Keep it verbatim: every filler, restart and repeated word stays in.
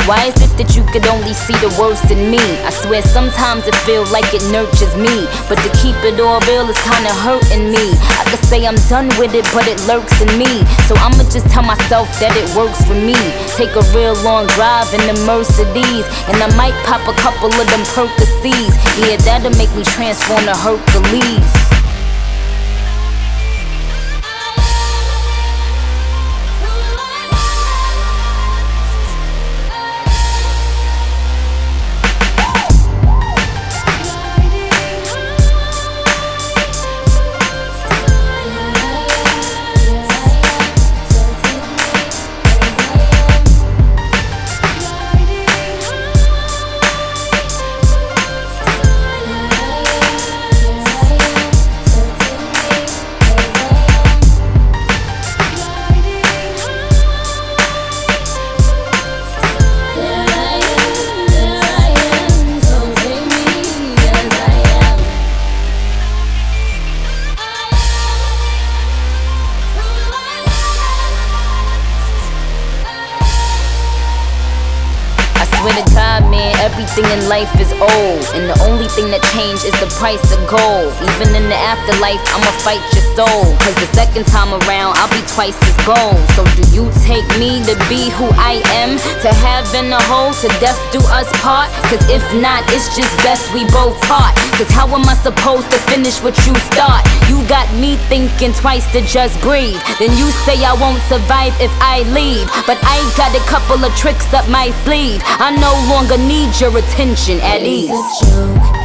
Why is it that you could only see the worst in me? I swear sometimes it feels like it nurtures me, but to keep it all real is kinda hurting me. I could say I'm done with it, but it lurks in me. So I'ma just tell myself that it works for me. Take a real long drive in the Mercedes, and I might pop a couple of them Percocets. Yeah, that'll make me transform to Hercules. Swear to God, man, everything in life is old, and the only thing that changed is the price of gold. Even in the afterlife, I'ma fight your soul, cause the second time around, I'll be twice as gold. So do you take me to be who I am? To heaven or hole, to death do us part? Cause if not, it's just best we both part. Cause how am I supposed to finish what you start? You got me thinking twice to just breathe. Then you say I won't survive if I leave, but I got a couple of tricks up my sleeve. I no longer need your attention at ease. It's a joke.